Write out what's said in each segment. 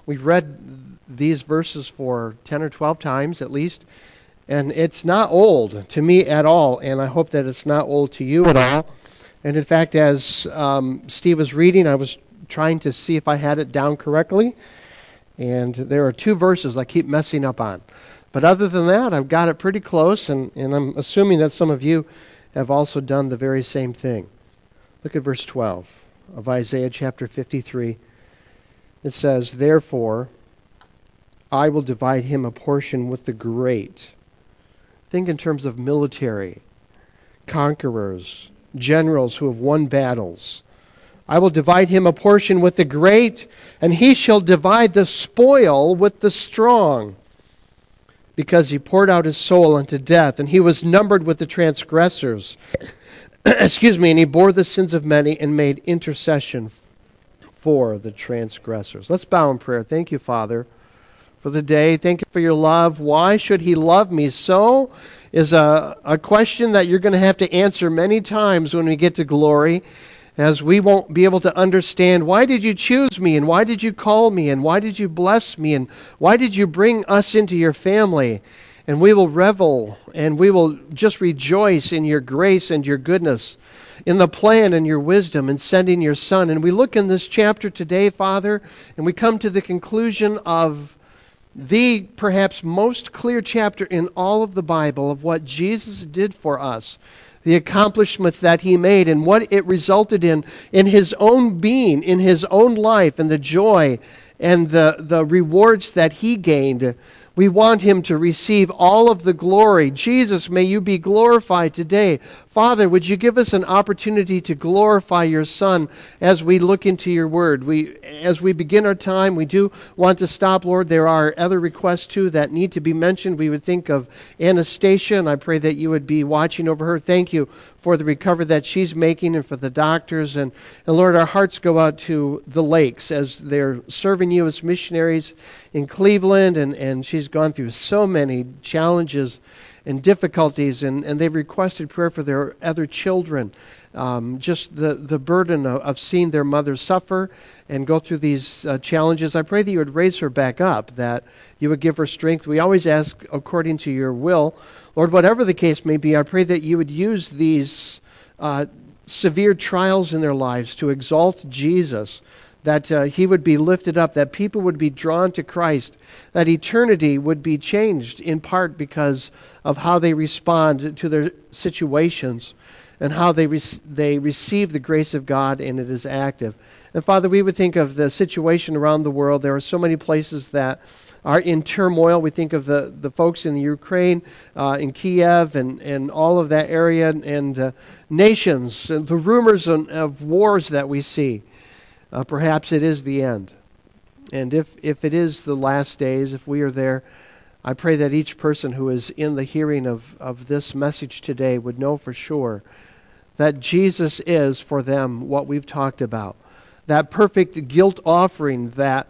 We've read these verses for 10 or 12 times at least, and it's not old to me at all, and I hope that it's not old to you at all. And in fact, as Steve was reading, I was trying to see if I had it down correctly, and there are 2 verses I keep messing up on. But other than that, I've got it pretty close, and I'm assuming that some of you have also done the very same thing. Look at verse 12 of Isaiah chapter 53. It says, "Therefore, I will divide him a portion with the great." Think in terms of military, conquerors, generals who have won battles. "I will divide him a portion with the great, and he shall divide the spoil with the strong. Because he poured out his soul unto death, and he was numbered with the transgressors." And he bore the sins of many and made intercession for the transgressors. Let's bow in prayer. Thank you, Father, for the day. Thank you for your love. Why should he love me so is a question that you're going to have to answer many times when we get to glory, as we won't be able to understand, why did you choose me, and why did you call me, and why did you bless me, and why did you bring us into your family? And we will revel, and we will just rejoice in your grace and your goodness, in the plan and your wisdom in sending your Son. And we look in this chapter today, Father, and we come to the conclusion of the perhaps most clear chapter in all of the Bible of what Jesus did for us, the accomplishments that he made, and what it resulted in his own being, in his own life, and the joy and the rewards that he gained. We want him to receive all of the glory. Jesus, may you be glorified today. Father, would you give us an opportunity to glorify your Son as we look into your word? As we begin our time, we do want to stop, Lord. There are other requests, too, that need to be mentioned. We would think of Anastasia, and I pray that you would be watching over her. Thank you for the recovery that she's making and for the doctors. And Lord, our hearts go out to the Lakes as they're serving you as missionaries in Cleveland, and she's gone through so many challenges and difficulties, and they've requested prayer for their other children. Just the burden of seeing their mother suffer and go through these challenges. I pray that you would raise her back up, that you would give her strength. We always ask according to your will. Lord, whatever the case may be, I pray that you would use these severe trials in their lives to exalt Jesus, that he would be lifted up, that people would be drawn to Christ, that eternity would be changed in part because of how they respond to their situations and how they receive the grace of God, and it is active. And Father, we would think of the situation around the world. There are so many places that are in turmoil. We think of the folks in the Ukraine, in Kiev, and all of that area, and nations, and the rumors of wars that we see. Perhaps it is the end. And if it is the last days, if we are there, I pray that each person who is in the hearing of this message today would know for sure that Jesus is for them what we've talked about. That perfect guilt offering, that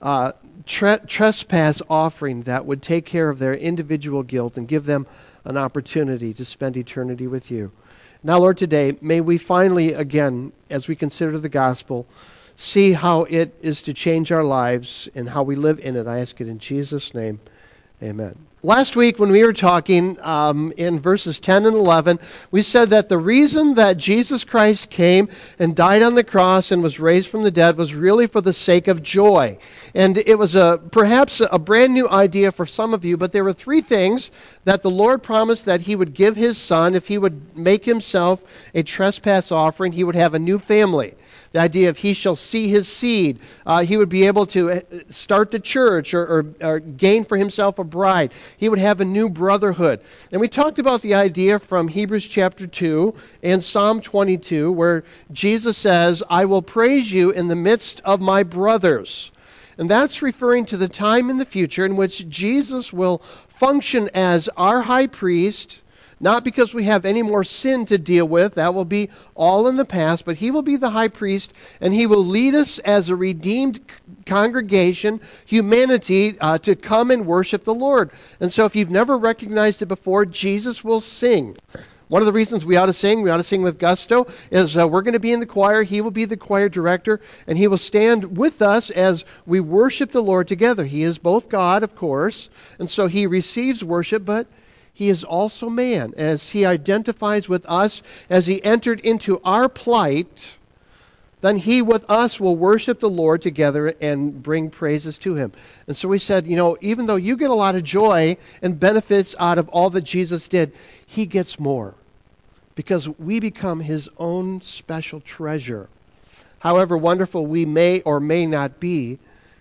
trespass offering that would take care of their individual guilt and give them an opportunity to spend eternity with you. Now, Lord, today, may we finally, again, as we consider the gospel, see how it is to change our lives and how we live in it. I ask it in Jesus' name. Amen. Last week when we were talking in verses 10 and 11, we said that the reason that Jesus Christ came and died on the cross and was raised from the dead was really for the sake of joy. And it was perhaps a brand new idea for some of you, but there were 3 things that the Lord promised that he would give his Son if he would make himself a trespass offering. He would have a new family. The idea of he shall see his seed. He would be able to start the church or gain for himself a bride. He would have a new brotherhood. And we talked about the idea from Hebrews chapter 2 and Psalm 22 where Jesus says, "I will praise you in the midst of my brothers." And that's referring to the time in the future in which Jesus will function as our high priest, not because we have any more sin to deal with, that will be all in the past, but he will be the high priest, and he will lead us as a redeemed congregation, humanity, to come and worship the Lord. And so if you've never recognized it before, Jesus will sing. One of the reasons we ought to sing with gusto, is we're going to be in the choir. He will be the choir director, and he will stand with us as we worship the Lord together. He is both God, of course, and so he receives worship, but he is also man. As he identifies with us, as he entered into our plight, then he with us will worship the Lord together and bring praises to him. And so we said, even though you get a lot of joy and benefits out of all that Jesus did, he gets more, because we become his own special treasure. However wonderful we may or may not be,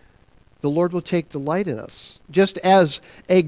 the Lord will take delight in us. Just as a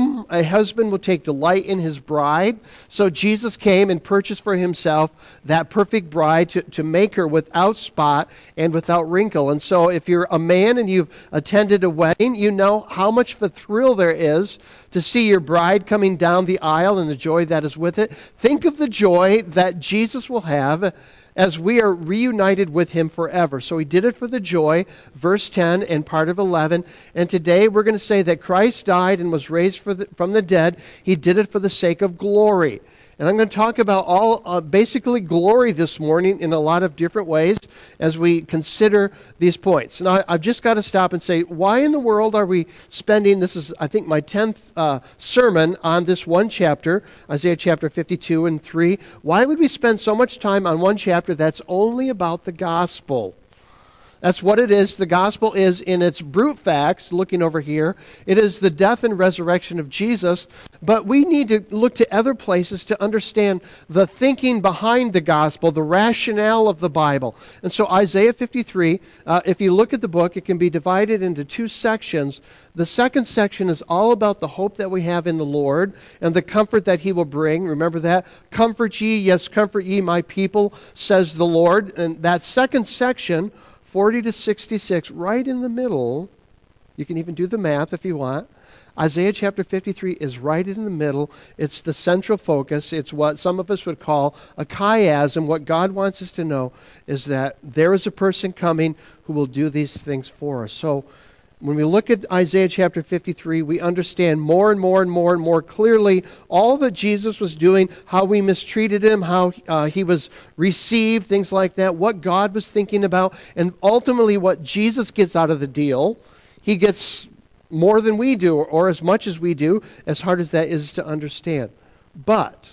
husband will take delight in his bride, so Jesus came and purchased for himself that perfect bride to make her without spot and without wrinkle. And so if you're a man and you've attended a wedding, you know how much of a thrill there is to see your bride coming down the aisle and the joy that is with it. Think of the joy that Jesus will have as we are reunited with him forever. So he did it for the joy, verse 10 and part of 11. And today we're going to say that Christ died and was raised from the dead. He did it for the sake of glory. And I'm going to talk about basically glory this morning in a lot of different ways as we consider these points. Now, I've just got to stop and say, why in the world are we spending, this is, I think, my 10th sermon on this one chapter, Isaiah chapter 52 and 3. Why would we spend so much time on one chapter that's only about the gospel? That's what it is. The gospel is, in its brute facts, looking over here, it is the death and resurrection of Jesus. But we need to look to other places to understand the thinking behind the gospel, the rationale of the Bible. And so Isaiah 53, if you look at the book, it can be divided into two sections. The second section is all about the hope that we have in the Lord and the comfort that he will bring. Remember that? Comfort ye, yes, comfort ye, my people, says the Lord. And that second section, 40 to 66, right in the middle, you can even do the math if you want. Isaiah chapter 53 is right in the middle. It's the central focus. It's what some of us would call a chiasm. What God wants us to know is that there is a person coming who will do these things for us. So when we look at Isaiah chapter 53, we understand more and more and more and more clearly all that Jesus was doing, how we mistreated him, how he was received, things like that, what God was thinking about, and ultimately what Jesus gets out of the deal. He gets more than we do, or as much as we do, as hard as that is to understand. But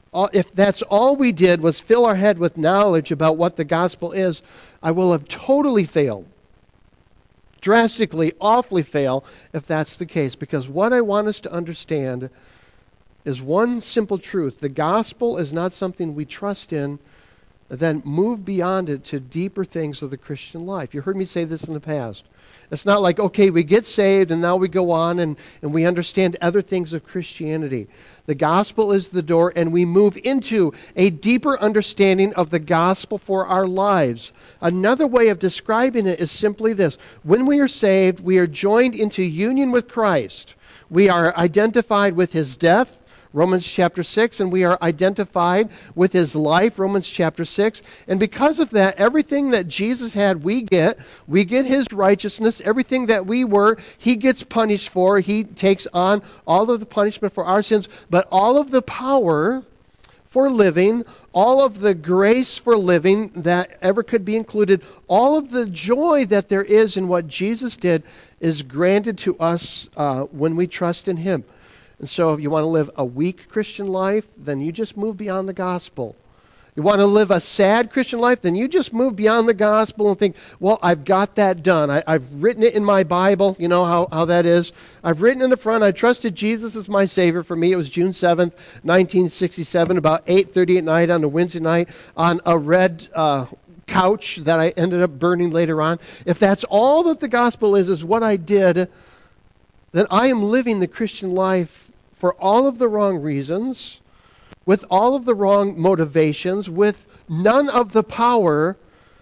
if that's all we did was fill our head with knowledge about what the gospel is, I will have totally failed. Drastically, awfully fail if that's the case. Because what I want us to understand is one simple truth. The gospel is not something we trust in, then move beyond it to deeper things of the Christian life. You heard me say this in the past. It's not like, okay, we get saved and now we go on and we understand other things of Christianity. The gospel is the door, and we move into a deeper understanding of the gospel for our lives. Another way of describing it is simply this. When we are saved, we are joined into union with Christ. We are identified with his death, Romans chapter 6, and we are identified with his life, Romans chapter 6. And because of that, everything that Jesus had, we get his righteousness. Everything that we were, he gets punished for. He takes on all of the punishment for our sins, but all of the power for living, all of the grace for living that ever could be included, all of the joy that there is in what Jesus did is granted to us when we trust in him. And so if you want to live a weak Christian life, then you just move beyond the gospel. You want to live a sad Christian life, then you just move beyond the gospel and think, well, I've got that done. I've written it in my Bible. You know how that is. I've written in the front, I trusted Jesus as my Savior. For me, it was June 7th, 1967, about 8:30 at night on a Wednesday night on a red couch that I ended up burning later on. If that's all that the gospel is what I did, then I am living the Christian life for all of the wrong reasons, with all of the wrong motivations, with none of the power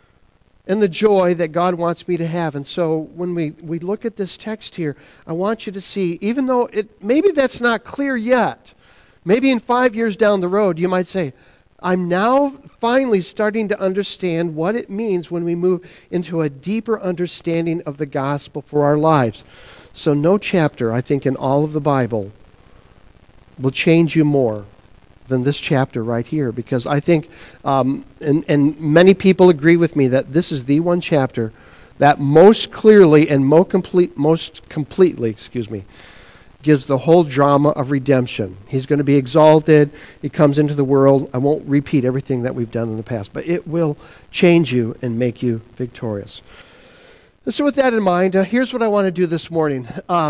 and the joy that God wants me to have. And so when we look at this text here, I want you to see, even though maybe that's not clear yet, maybe in 5 years down the road, you might say, I'm now finally starting to understand what it means when we move into a deeper understanding of the gospel for our lives. So no chapter, I think, in all of the Bible will change you more than this chapter right here, because I think, and many people agree with me, that this is the one chapter that most clearly and most completely, gives the whole drama of redemption. He's going to be exalted. He comes into the world. I won't repeat everything that we've done in the past, but it will change you and make you victorious. So with that in mind, here's what I want to do this morning.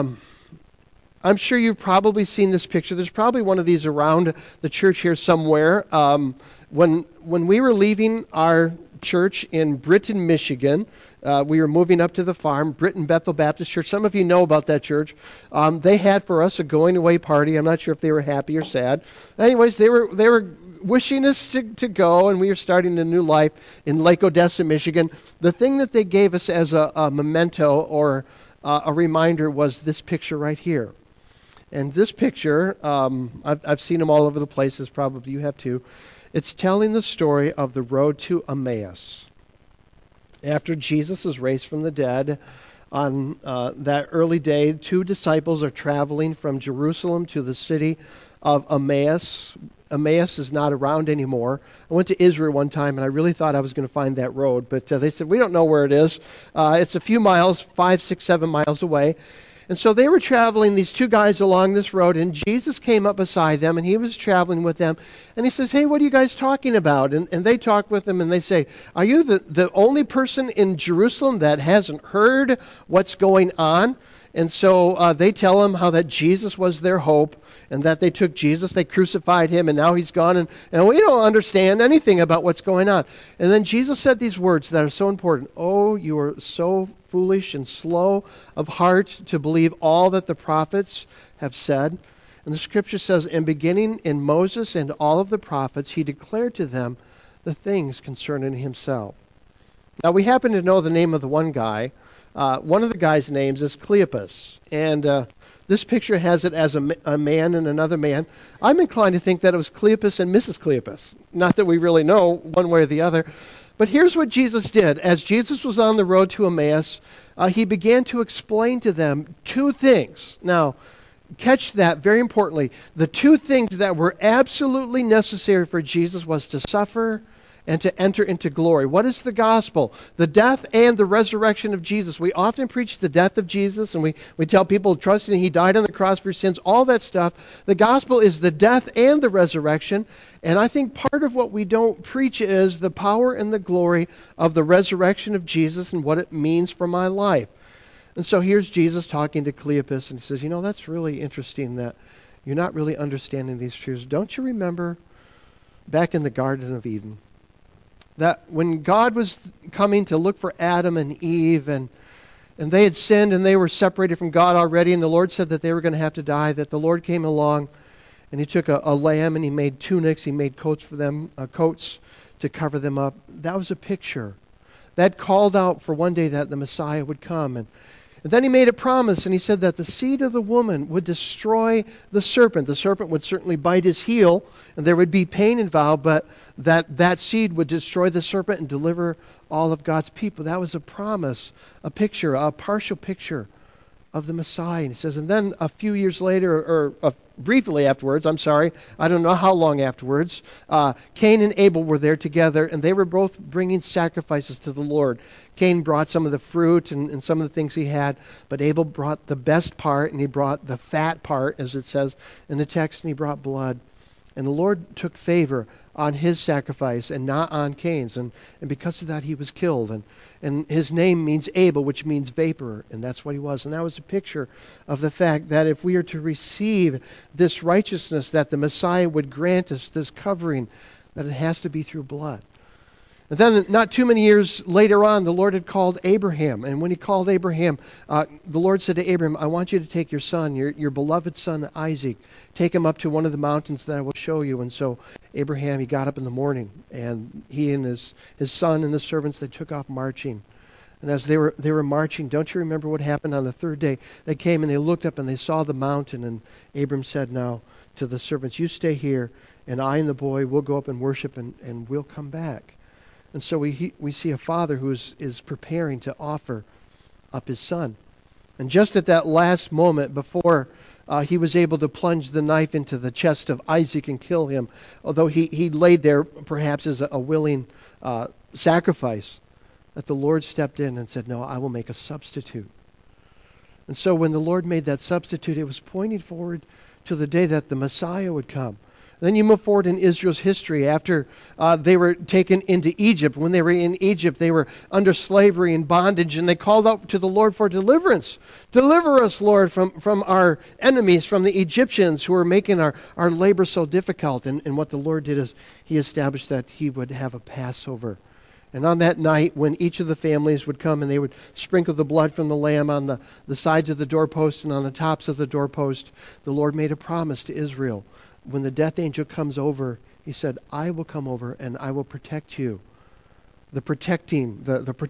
I'm sure you've probably seen this picture. There's probably one of these around the church here somewhere. When we were leaving our church in Britain, Michigan, we were moving up to the farm, Britain Bethel Baptist Church. Some of you know about that church. They had for us a going away party. I'm not sure if they were happy or sad. Anyways, they were wishing us to go, and we were starting a new life in Lake Odessa, Michigan. The thing that they gave us as a memento or a reminder was this picture right here. And this picture, I've seen them all over the place, as probably you have too. It's telling the story of the road to Emmaus. After Jesus is raised from the dead, on that early day, 2 disciples are traveling from Jerusalem to the city of Emmaus. Emmaus is not around anymore. I went to Israel one time, and I really thought I was going to find that road, but they said, we don't know where it is. It's a few miles, 5, 6, 7 miles away. And so they were traveling, these 2 guys, along this road, and Jesus came up beside them, and he was traveling with them. And he says, hey, what are you guys talking about? And they talk with him, and they say, are you the only person in Jerusalem that hasn't heard what's going on? And so they tell him how that Jesus was their hope, and that they took Jesus, they crucified him, and now he's gone, and we don't understand anything about what's going on. And then Jesus said these words that are so important. Oh, you are so foolish and slow of heart to believe all that the prophets have said. And the scripture says, and beginning in Moses and all of the prophets, he declared to them the things concerning himself. Now, we happen to know the name of the one guy. One of the guy's names is Cleopas. And this picture has it as a man and another man. I'm inclined to think that it was Cleopas and Mrs. Cleopas. Not that we really know one way or the other. But here's what Jesus did. As Jesus was on the road to Emmaus, he began to explain to them 2 things. Now, catch that very importantly. The 2 things that were absolutely necessary for Jesus was to suffer and to enter into glory. What is the gospel? The death and the resurrection of Jesus. We often preach the death of Jesus, and we tell people trusting he died on the cross for your sins, all that stuff. The gospel is the death and the resurrection. And I think part of what we don't preach is the power and the glory of the resurrection of Jesus and what it means for my life. And so here's Jesus talking to Cleopas, and he says, that's really interesting that you're not really understanding these truths. Don't you remember back in the Garden of Eden, that when God was coming to look for Adam and Eve, and they had sinned and they were separated from God already, and the Lord said that they were going to have to die, that the Lord came along and he took a lamb and he made tunics, he made coats for them, coats to cover them up. That was a picture. That called out for one day that the Messiah would come. And then he made a promise, and he said that the seed of the woman would destroy the serpent. The serpent would certainly bite his heel, and there would be pain involved, but that seed would destroy the serpent and deliver all of God's people. That was a promise, a picture, a partial picture of the Messiah. And he says, and then a few years later, or briefly afterwards, I don't know how long afterwards, Cain and Abel were there together, and they were both bringing sacrifices to the Lord. Cain brought some of the fruit and some of the things he had, but Abel brought the best part, and he brought the fat part, as it says in the text, and he brought blood. And the Lord took favor on his sacrifice and not on Cain's. And because of that, he was killed. And his name means Abel, which means vapor. And that's what he was. And that was a picture of the fact that if we are to receive this righteousness that the Messiah would grant us, this covering, that it has to be through blood. And then not too many years later on, the Lord had called Abraham. And when he called Abraham, the Lord said to Abraham, I want you to take your son, your beloved son Isaac, take him up to one of the mountains that I will show you. And so Abraham, he got up in the morning, and he and his son and the servants, they took off marching. And as they were marching, don't you remember what happened on the 3rd day? They came and they looked up and they saw the mountain. And Abram said now to the servants, you stay here, and I and the boy will go up and worship, and we'll come back. And so we see a father who is preparing to offer up his son. And just at that last moment before he was able to plunge the knife into the chest of Isaac and kill him, although he laid there perhaps as a willing sacrifice, that the Lord stepped in and said, no, I will make a substitute. And so when the Lord made that substitute, it was pointing forward to the day that the Messiah would come. Then you move forward in Israel's history after they were taken into Egypt. When they were in Egypt, they were under slavery and bondage, and they called out to the Lord for deliverance. Deliver us, Lord, from our enemies, from the Egyptians who were making our labor so difficult. And what the Lord did is he established that he would have a Passover. And on that night, when each of the families would come and they would sprinkle the blood from the lamb on the sides of the doorpost and on the tops of the doorpost, the Lord made a promise to Israel. When the death angel comes over, he said, I will come over and I will protect you. The protection,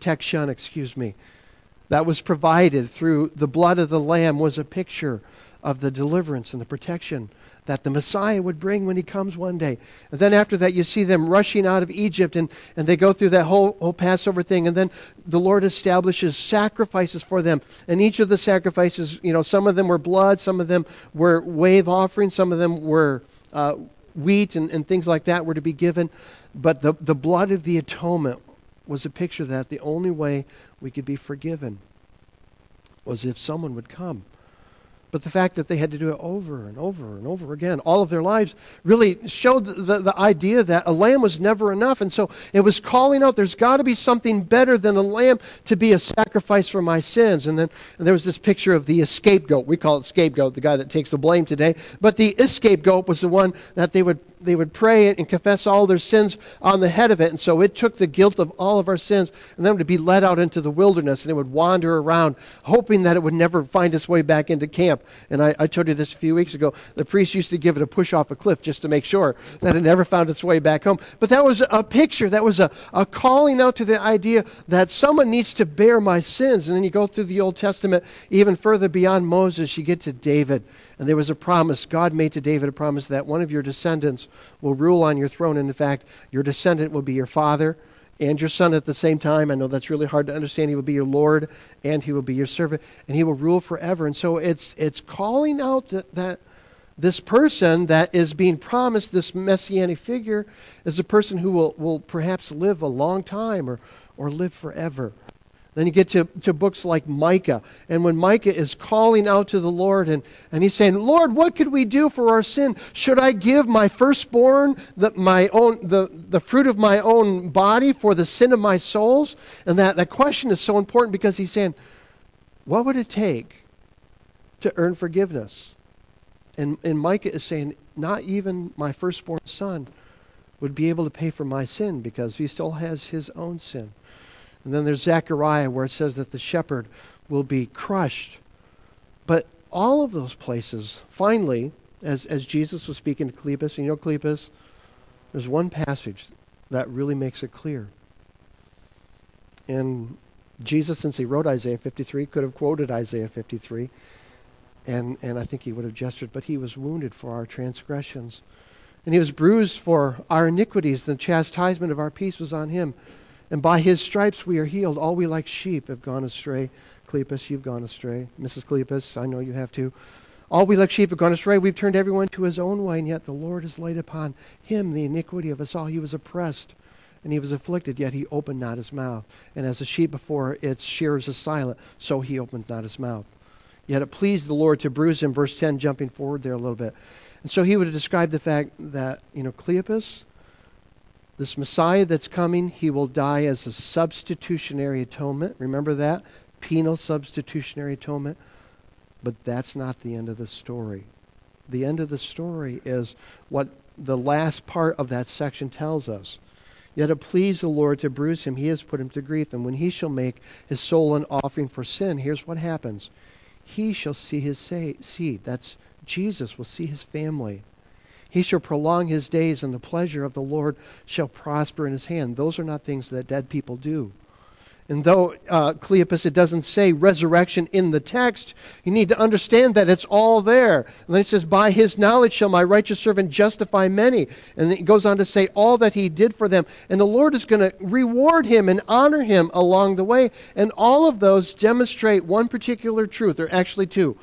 that was provided through the blood of the lamb was a picture of the deliverance and the protection that the Messiah would bring when he comes one day. And then after that, you see them rushing out of Egypt, and they go through that whole Passover thing, and then the Lord establishes sacrifices for them. And each of the sacrifices, some of them were blood, some of them were wave offerings, some of them were wheat and things like that were to be given. But the blood of the atonement was a picture that the only way we could be forgiven was if someone would come. But the fact that they had to do it over and over and over again, all of their lives, really showed the idea that a lamb was never enough. And so it was calling out, there's got to be something better than a lamb to be a sacrifice for my sins. And there was this picture of the scapegoat. We call it scapegoat, the guy that takes the blame today. But the scapegoat was the one that they would pray and confess all their sins on the head of it. And so it took the guilt of all of our sins and then to be led out into the wilderness, and it would wander around hoping that it would never find its way back into camp. And I told you this a few weeks ago. The priest used to give it a push off a cliff just to make sure that it never found its way back home. But that was a picture. That was a calling out to the idea that someone needs to bear my sins. And then you go through the Old Testament even further beyond Moses. You get to David. And there was a promise. God made to David a promise that one of your descendants will rule on your throne. And in fact, your descendant will be your father and your son at the same time. I know that's really hard to understand. He will be your Lord and he will be your servant and he will rule forever. And so it's calling out that this person that is being promised, this messianic figure, is a person who will perhaps live a long time or live forever. Then you get to books like Micah. And when Micah is calling out to the Lord and he's saying, Lord, what could we do for our sin? Should I give my firstborn, the fruit of my own body for the sin of my souls? And that question is so important because he's saying, what would it take to earn forgiveness? And Micah is saying, not even my firstborn son would be able to pay for my sin because he still has his own sin. And then there's Zechariah where it says that the shepherd will be crushed. But all of those places, finally, as Jesus was speaking to Cleopas, and you know Cleopas, there's one passage that really makes it clear. And Jesus, since he wrote Isaiah 53, could have quoted Isaiah 53, and I think he would have gestured, but he was wounded for our transgressions. And he was bruised for our iniquities. The chastisement of our peace was on him. And by his stripes we are healed. All we like sheep have gone astray. Cleopas, you've gone astray. Mrs. Cleopas, I know you have too. All we like sheep have gone astray. We've turned everyone to his own way, and yet the Lord has laid upon him the iniquity of us all. He was oppressed, and he was afflicted, yet he opened not his mouth. And as a sheep before its shearers is silent, so he opened not his mouth. Yet it pleased the Lord to bruise him. Verse 10, jumping forward there a little bit. And so he would have described the fact that, Cleopas, this Messiah that's coming, he will die as a substitutionary atonement. Remember that? Penal substitutionary atonement. But that's not the end of the story. The end of the story is what the last part of that section tells us. Yet it pleased the Lord to bruise him. He has put him to grief. And when he shall make his soul an offering for sin, here's what happens. He shall see his seed. That's Jesus will see his family. He shall prolong his days, and the pleasure of the Lord shall prosper in his hand. Those are not things that dead people do. And though, Cleopas, it doesn't say resurrection in the text, you need to understand that it's all there. And then it says, by his knowledge shall my righteous servant justify many. And it goes on to say all that he did for them. And the Lord is going to reward him and honor him along the way. And all of those demonstrate one particular truth, or actually two.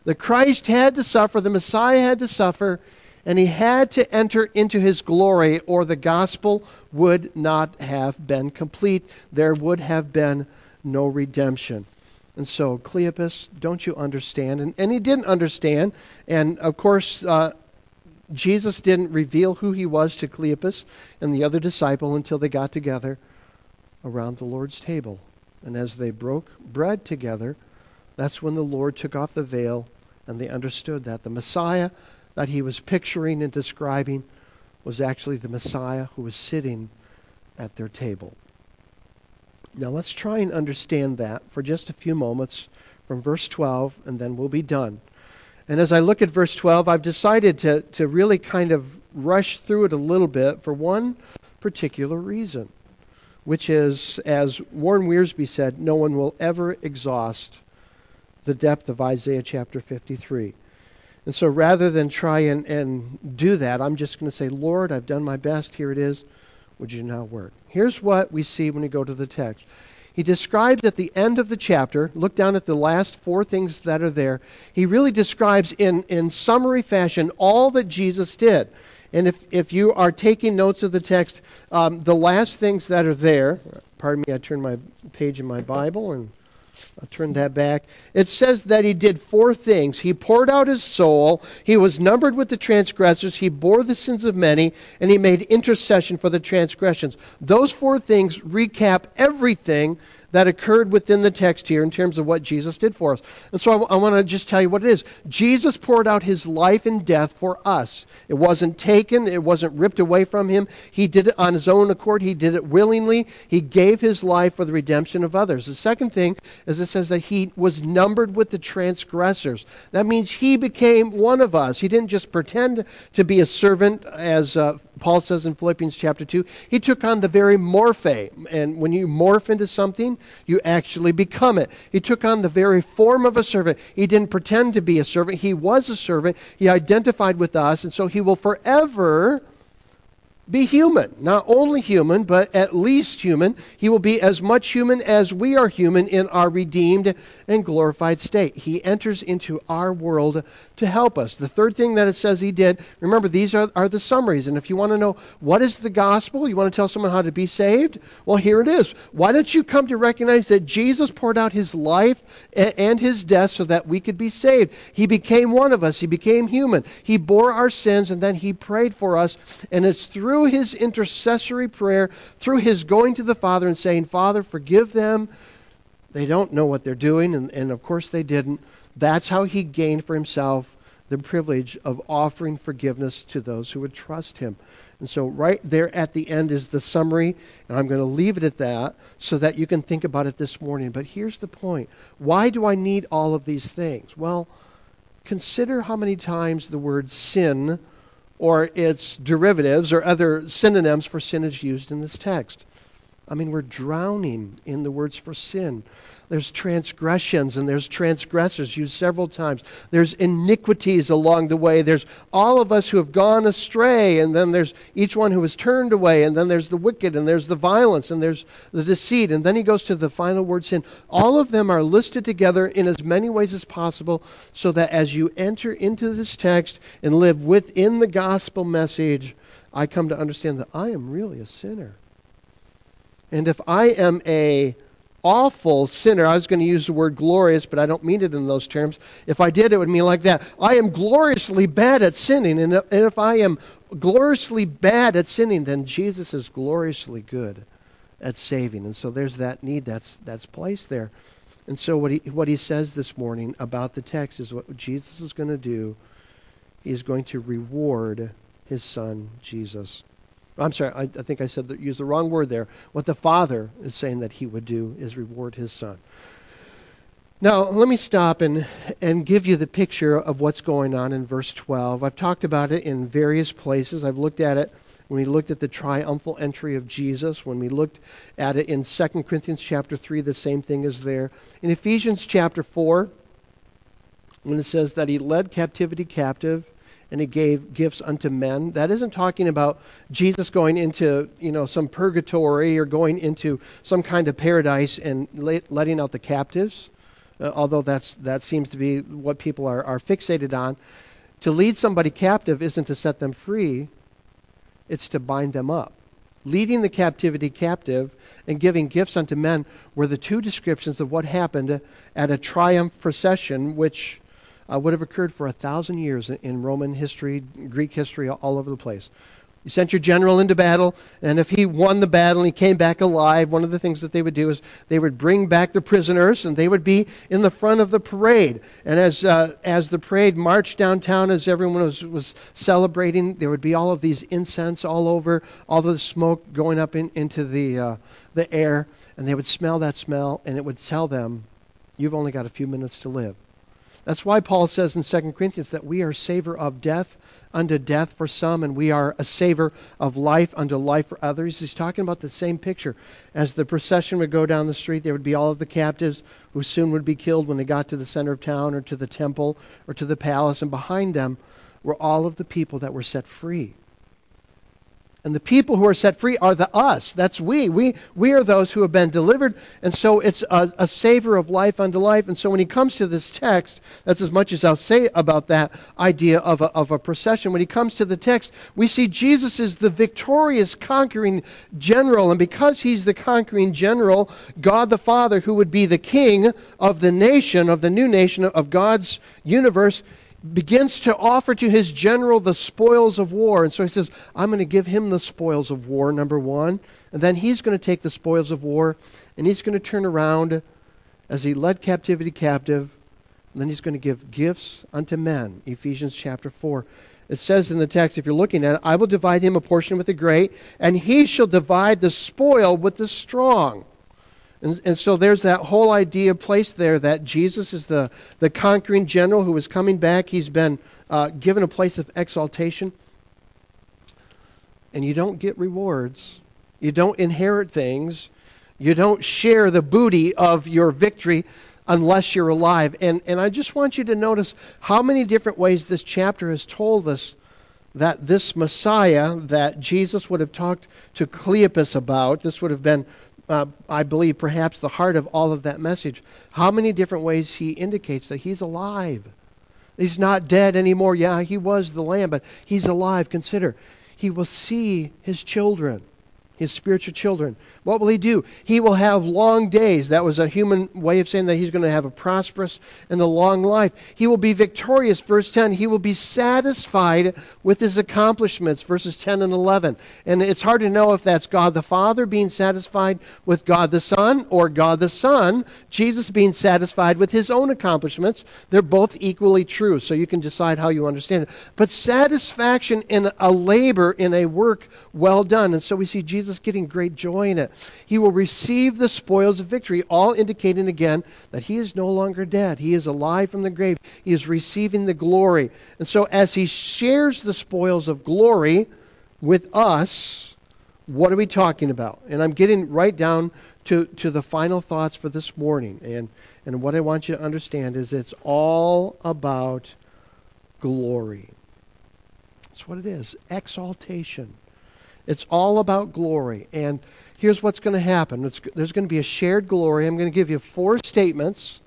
The Christ had to suffer, the Messiah had to suffer, and he had to enter into his glory, or the gospel would not have been complete. There would have been no redemption. And so, Cleopas, don't you understand? And he didn't understand. And of course, Jesus didn't reveal who he was to Cleopas and the other disciple until they got together around the Lord's table. And as they broke bread together, that's when the Lord took off the veil, and they understood that the Messiah that he was picturing and describing was actually the Messiah who was sitting at their table. Now let's try and understand that for just a few moments from verse 12, and then we'll be done. And as I look at verse 12, I've decided to really kind of rush through it a little bit for one particular reason, which is, as Warren Wiersbe said, no one will ever exhaust the depth of Isaiah chapter 53. And so rather than try and do that, I'm just going to say, Lord, I've done my best. Here it is. Would you now work? Here's what we see when we go to the text. He describes at the end of the chapter, look down at the last four things that are there. He really describes in summary fashion all that Jesus did. And if you are taking notes of the text, the last things that are there, pardon me, I turned my page in my Bible and I'll turn that back. It says that he did four things. He poured out his soul. He was numbered with the transgressors. He bore the sins of many, and he made intercession for the transgressions. Those four things recap everything that occurred within the text here in terms of what Jesus did for us. And so I want to just tell you what it is. Jesus poured out his life and death for us. It wasn't taken. It wasn't ripped away from him. He did it on his own accord. He did it willingly. He gave his life for the redemption of others. The second thing is it says that he was numbered with the transgressors. That means he became one of us. He didn't just pretend to be a servant, as Paul says in Philippians chapter 2. He took on the very morphe. And when you morph into something, you actually become it. He took on the very form of a servant. He didn't pretend to be a servant. He was a servant. He identified with us, and so he will forever be human. Not only human, but at least human. He will be as much human as we are human in our redeemed and glorified state. He enters into our world to help us. The third thing that it says he did, remember, these are the summaries. And if you want to know what is the gospel, you want to tell someone how to be saved, well, here it is. Why don't you come to recognize that Jesus poured out his life and his death so that we could be saved? He became one of us. He became human. He bore our sins, and then he prayed for us. And it's through his intercessory prayer, through his going to the Father and saying, Father, forgive them. They don't know what they're doing, and of course they didn't. That's how he gained for himself the privilege of offering forgiveness to those who would trust him. And so right there at the end is the summary, and I'm going to leave it at that so that you can think about it this morning. But here's the point. Why do I need all of these things? Well, consider how many times the word sin or its derivatives or other synonyms for sin is used in this text. I mean, we're drowning in the words for sin. There's transgressions and there's transgressors used several times. There's iniquities along the way. There's all of us who have gone astray, and then there's each one who has turned away, and then there's the wicked, and there's the violence, and there's the deceit. And then he goes to the final word, sin. All of them are listed together in as many ways as possible so that as you enter into this text and live within the gospel message, I come to understand that I am really a sinner. And if I am a awful sinner, I was going to use the word glorious, but I don't mean it in those terms. If I did, it would mean like that. I am gloriously bad at sinning, and if I am gloriously bad at sinning, then Jesus is gloriously good at saving. And so there's that need that's placed there. And so what he says this morning about the text is what Jesus is going to do. He's going to reward his son, Jesus. I'm sorry, I think I used the wrong word there. What the Father is saying that he would do is reward his Son. Now, let me stop and give you the picture of what's going on in verse 12. I've talked about it in various places. I've looked at it when we looked at the triumphal entry of Jesus. When we looked at it in 2 Corinthians chapter 3, the same thing is there. In Ephesians chapter 4, when it says that he led captivity captive, and he gave gifts unto men. That isn't talking about Jesus going into, some purgatory or going into some kind of paradise and letting out the captives. although that seems to be what people are fixated on. To lead somebody captive isn't to set them free, it's to bind them up. Leading the captivity captive and giving gifts unto men were the two descriptions of what happened at a triumph procession, which would have occurred for 1,000 years in Roman history, Greek history, all over the place. You sent your general into battle, and if he won the battle and he came back alive, one of the things that they would do is they would bring back the prisoners, and they would be in the front of the parade. And as the parade marched downtown, as everyone was celebrating, there would be all of these incense all over, all of the smoke going up into the air, and they would smell that smell, and it would tell them, you've only got a few minutes to live. That's why Paul says in 2 Corinthians that we are savor of death unto death for some, and we are a savor of life unto life for others. He's talking about the same picture. As the procession would go down the street, there would be all of the captives who soon would be killed when they got to the center of town or to the temple or to the palace, and behind them were all of the people that were set free. And the people who are set free are the us. That's we. We are those who have been delivered. And so it's a savor of life unto life. And so when he comes to this text, that's as much as I'll say about that idea of a procession. When he comes to the text, we see Jesus is the victorious, conquering general. And because he's the conquering general, God the Father, who would be the king of the nation, of the new nation, of God's universe, begins to offer to his general the spoils of war. And so he says, I'm going to give him the spoils of war, number one. And then he's going to take the spoils of war, and he's going to turn around as he led captivity captive, and then he's going to give gifts unto men. Ephesians chapter 4. It says in the text, if you're looking at it, I will divide him a portion with the great, and he shall divide the spoil with the strong. And so there's that whole idea placed there that Jesus is the conquering general who is coming back. He's been given a place of exaltation. And you don't get rewards. You don't inherit things. You don't share the booty of your victory unless you're alive. And I just want you to notice how many different ways this chapter has told us that this Messiah that Jesus would have talked to Cleopas about, this would have been I believe perhaps the heart of all of that message. How many different ways he indicates that he's alive. He's not dead anymore. Yeah, he was the Lamb, but he's alive. Consider, he will see his children, his spiritual children. What will he do? He will have long days. That was a human way of saying that he's going to have a prosperous and a long life. He will be victorious, verse 10. He will be satisfied with his accomplishments, verses 10 and 11. And it's hard to know if that's God the Father being satisfied with God the Son, or God the Son, Jesus being satisfied with his own accomplishments. They're both equally true, so you can decide how you understand it. But satisfaction in a labor, in a work well done. And so we see Jesus getting great joy in it. He will receive the spoils of victory, all indicating again that he is no longer dead. He is alive from the grave. He is receiving the glory. And so as he shares the spoils of glory with us, what are we talking about? And I'm getting right down to the final thoughts for this morning. And what I want you to understand is it's all about glory. That's what it is. Exaltation. It's all about glory. And here's what's going to happen. There's going to be a shared glory. I'm going to give you 4 statements.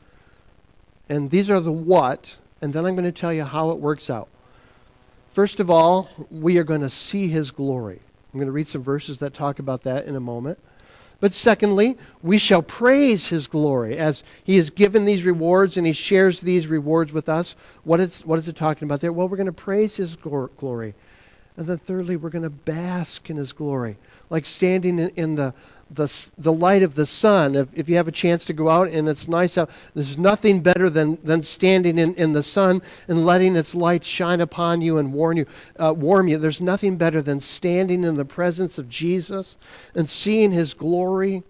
And these are the what. And then I'm going to tell you how it works out. First of all, we are going to see his glory. I'm going to read some verses that talk about that in a moment. But secondly, we shall praise his glory as he has given these rewards and he shares these rewards with us. What is it talking about there? Well, we're going to praise his glory. And then thirdly, we're going to bask in his glory, like standing in the light of the sun. If you have a chance to go out and it's nice out, there's nothing better than standing in the sun and letting its light shine upon you and warm you. There's nothing better than standing in the presence of Jesus and seeing his glory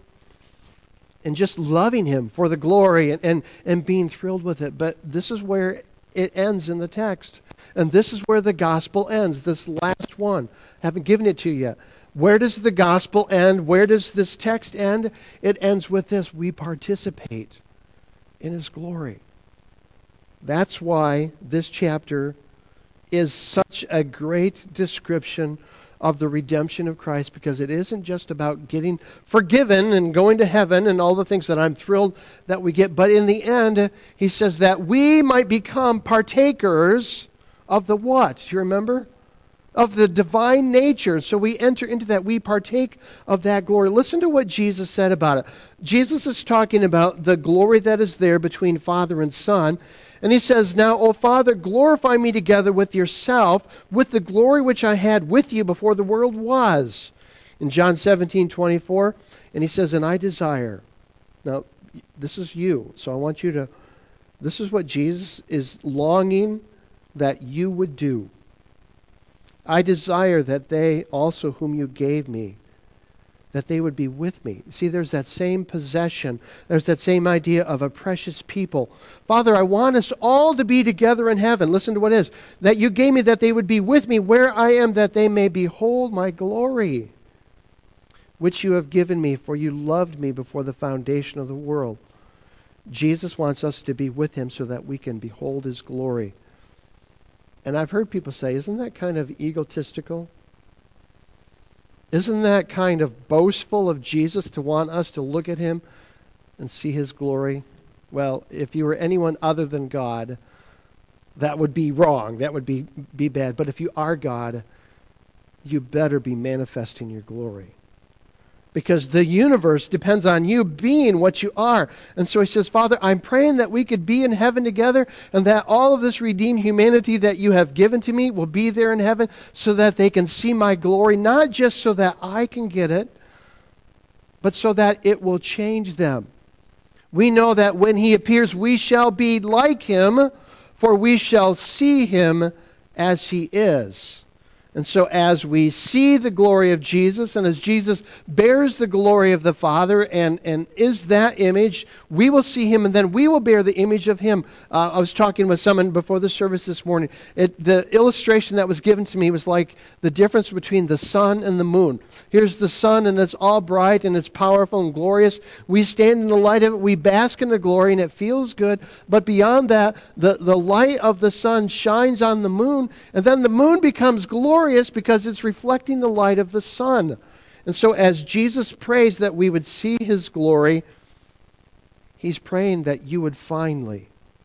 and just loving him for the glory and being thrilled with it. But this is where it ends in the text. And this is where the gospel ends, this last one. Haven't given it to you yet. Where does the gospel end? Where does this text end? It ends with this: we participate in his glory. That's why this chapter is such a great description of the redemption of Christ, because it isn't just about getting forgiven and going to heaven and all the things that I'm thrilled that we get. But in the end, he says that we might become partakers of the what? Do you remember? Of the divine nature. So we enter into that. We partake of that glory. Listen to what Jesus said about it. Jesus is talking about the glory that is there between Father and Son. And he says, now, O Father, glorify me together with yourself, with the glory which I had with you before the world was. In John 17:24, and he says, and I desire. Now, this is you. So I want you to, this is what Jesus is longing that you would do. I desire that they also whom you gave me, that they would be with me. See, there's that same possession. There's that same idea of a precious people. Father, I want us all to be together in heaven. Listen to what it is. That you gave me, that they would be with me where I am, that they may behold my glory, which you have given me, for you loved me before the foundation of the world. Jesus wants us to be with him so that we can behold his glory. And I've heard people say, isn't that kind of egotistical? Isn't that kind of boastful of Jesus to want us to look at him and see his glory? Well, if you were anyone other than God, that would be wrong. That would be bad. But if you are God, you better be manifesting your glory. Because the universe depends on you being what you are. And so he says, Father, I'm praying that we could be in heaven together, and that all of this redeemed humanity that you have given to me will be there in heaven, so that they can see my glory, not just so that I can get it, but so that it will change them. We know that when he appears, we shall be like him, for we shall see him as he is. And so as we see the glory of Jesus, and as Jesus bears the glory of the Father and is that image, we will see him, and then we will bear the image of him. I was talking with someone before the service this morning. The illustration that was given to me was like the difference between the sun and the moon. Here's the sun, and it's all bright, and it's powerful and glorious. We stand in the light of it, we bask in the glory, and it feels good. But beyond that, the light of the sun shines on the moon, and then the moon becomes glorious because it's reflecting the light of the sun. And so as Jesus prays that we would see his glory, he's praying that you would finally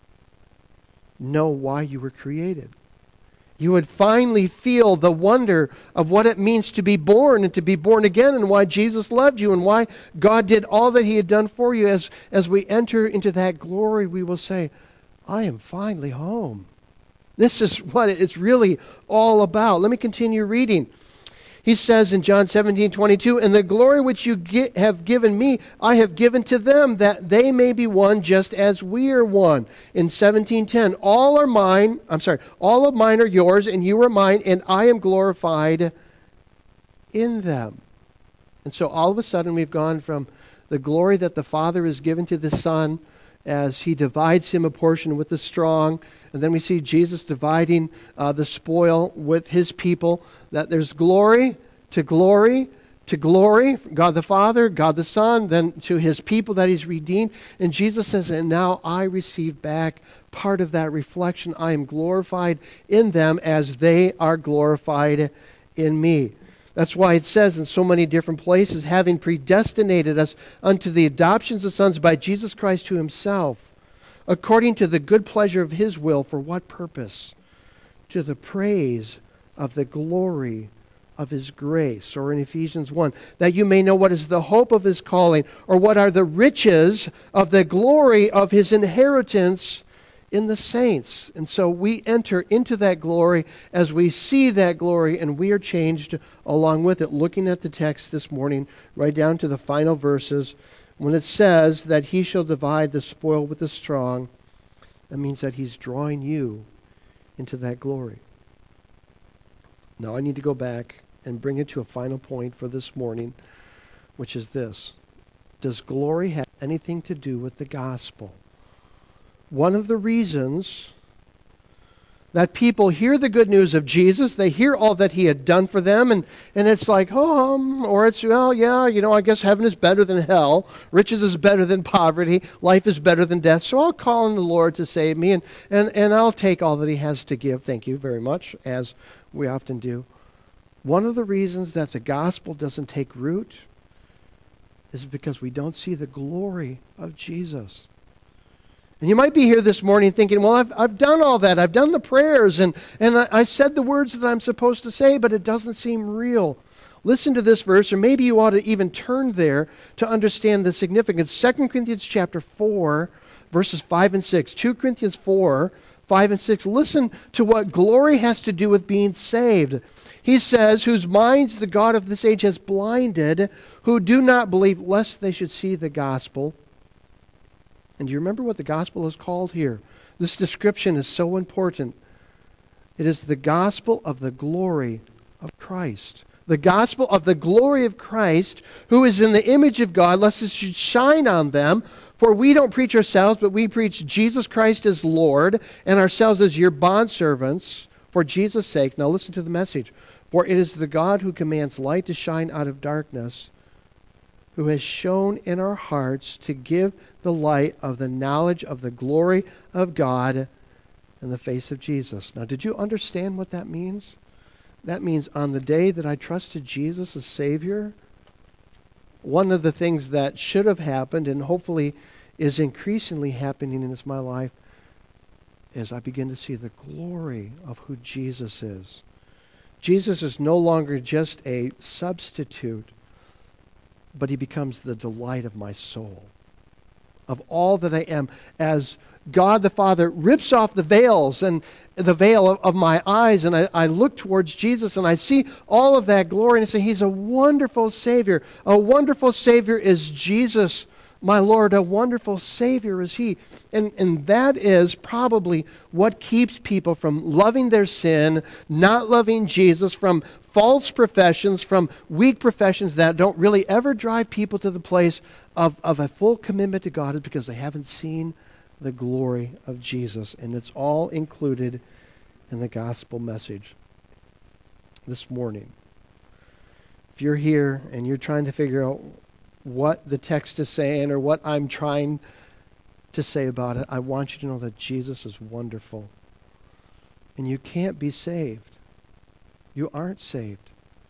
know why you were created. You would finally feel the wonder of what it means to be born and to be born again, and why Jesus loved you, and why God did all that he had done for you. As we enter into that glory, we will say, I am finally home. This is what it's really all about. Let me continue reading. He says in John 17:22, and the glory which you have given me, I have given to them, that they may be one just as we are one. In 17:10, all of mine are yours, and you are mine, and I am glorified in them. And so all of a sudden we've gone from the glory that the Father has given to the Son as he divides him a portion with the strong. And then we see Jesus dividing the spoil with his people, that there's glory to glory to glory, God the Father, God the Son, then to his people that he's redeemed. And Jesus says, and now I receive back part of that reflection. I am glorified in them as they are glorified in me. That's why it says in so many different places, having predestinated us unto the adoptions of sons by Jesus Christ to himself, according to the good pleasure of his will. For what purpose? To the praise of the glory of his grace. Or in Ephesians 1, that you may know what is the hope of his calling, or what are the riches of the glory of his inheritance in the saints. And so we enter into that glory as we see that glory, and we are changed along with it. Looking at the text this morning, right down to the final verses, when it says that he shall divide the spoil with the strong, that means that he's drawing you into that glory. Now I need to go back and bring it to a final point for this morning, which is this. Does glory have anything to do with the gospel? One of the reasons that people hear the good news of Jesus, they hear all that he had done for them, and it's like, or it's, well, yeah, I guess heaven is better than hell, riches is better than poverty, life is better than death, so I'll call on the Lord to save me, and I'll take all that he has to give, thank you very much, as we often do. One of the reasons that the gospel doesn't take root is because we don't see the glory of Jesus. And you might be here this morning thinking, well, I've done all that. I've done the prayers, and I said the words that I'm supposed to say, but it doesn't seem real. Listen to this verse, or maybe you ought to even turn there to understand the significance. 2 Corinthians chapter 4, verses 5 and 6. 2 Corinthians 4, 5 and 6. Listen to what glory has to do with being saved. He says, whose minds the God of this age has blinded, who do not believe, lest they should see the gospel. And do you remember what the gospel is called here? This description is so important. It is the gospel of the glory of Christ. The gospel of the glory of Christ, who is in the image of God, lest it should shine on them. For we don't preach ourselves, but we preach Jesus Christ as Lord, and ourselves as your bondservants for Jesus' sake. Now listen to the message. For it is the God who commands light to shine out of darkness, who has shone in our hearts to give the light of the knowledge of the glory of God in the face of Jesus. Now, did you understand what that means? That means on the day that I trusted Jesus as Savior, one of the things that should have happened and hopefully is increasingly happening in my life is I begin to see the glory of who Jesus is. Jesus is no longer just a substitute, but he becomes the delight of my soul, of all that I am. As God the Father rips off the veils and the veil of my eyes, and I look towards Jesus and I see all of that glory, and I say, he's a wonderful Savior. A wonderful Savior is Jesus, my Lord. A wonderful Savior is he. And that is probably what keeps people from loving their sin, not loving Jesus, from false professions, from weak professions that don't really ever drive people to the place of a full commitment to God, is because they haven't seen the glory of Jesus. And it's all included in the gospel message this morning. If you're here and you're trying to figure out what the text is saying or what I'm trying to say about it, I want you to know that Jesus is wonderful. And you can't be saved. You aren't saved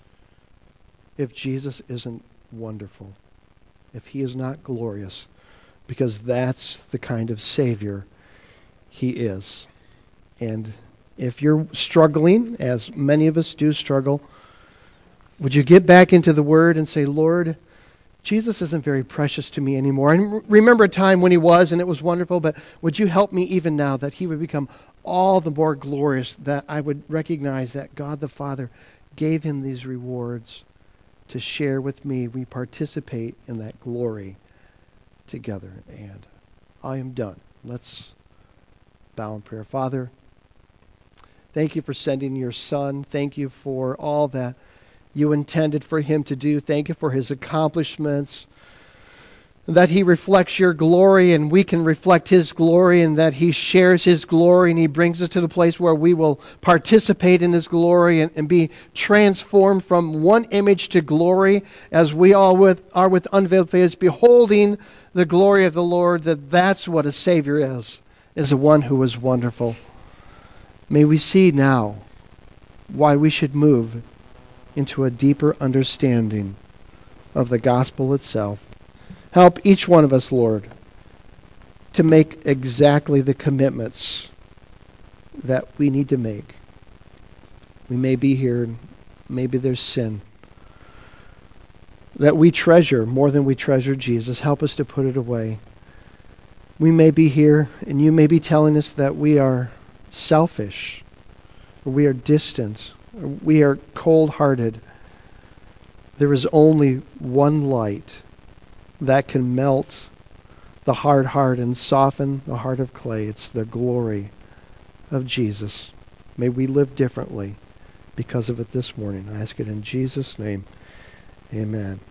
if Jesus isn't wonderful, if he is not glorious, because that's the kind of Savior he is. And if you're struggling, as many of us do struggle, would you get back into the Word and say, Lord, Jesus isn't very precious to me anymore. I remember a time when he was, and it was wonderful, but would you help me even now that he would become all the more glorious, that I would recognize that God the Father gave him these rewards to share with me. We participate in that glory together. And I am done. Let's bow in prayer. Father, thank you for sending your Son. Thank you for all that you intended for him to do. Thank you for his accomplishments, that he reflects your glory and we can reflect his glory, and that he shares his glory and he brings us to the place where we will participate in his glory and be transformed from one image to glory as we all are with unveiled face, beholding the glory of the Lord. That's what a Savior is the one who is wonderful. May we see now why we should move into a deeper understanding of the gospel itself. Help each one of us, Lord, to make exactly the commitments that we need to make. We may be here, and maybe there's sin that we treasure more than we treasure Jesus. Help us to put it away. We may be here, and you may be telling us that we are selfish, or we are distant, or we are cold-hearted. There is only one light that can melt the hard heart and soften the heart of clay. It's the glory of Jesus. May we live differently because of it this morning. I ask it in Jesus' name. Amen.